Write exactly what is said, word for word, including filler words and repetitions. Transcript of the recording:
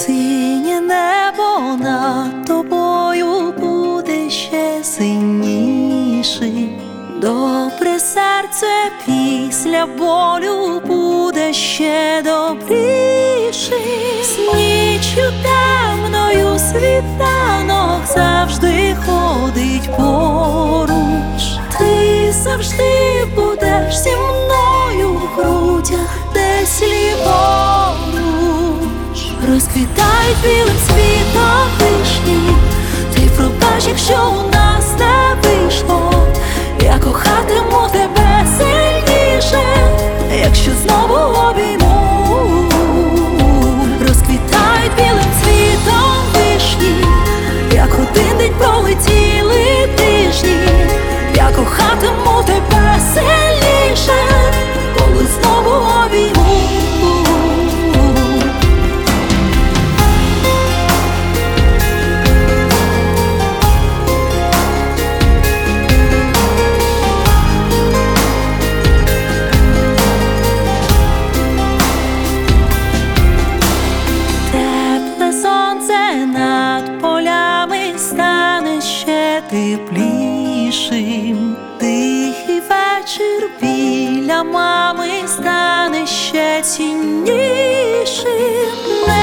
Синє небо над тобою буде ще синішим. Добре серце після болю буде ще добрішим. З ніччю темною світанок завжди ходить поруч. Ти завжди будеш зі мною в грудях, десь ліворуч. Розквітають білим світом вишні. Ти пробач, якщо у нас не вийшло. Я кохатиму тебе сильніше, якщо знову обійму. Розквітають білим цвітом вишні, як один день пролетіли тижні. Я кохатиму тебе сильніше, коли знову обійму. Над полями стане ще теплішим. Тихий вечір біля мами стане ще ціннішим.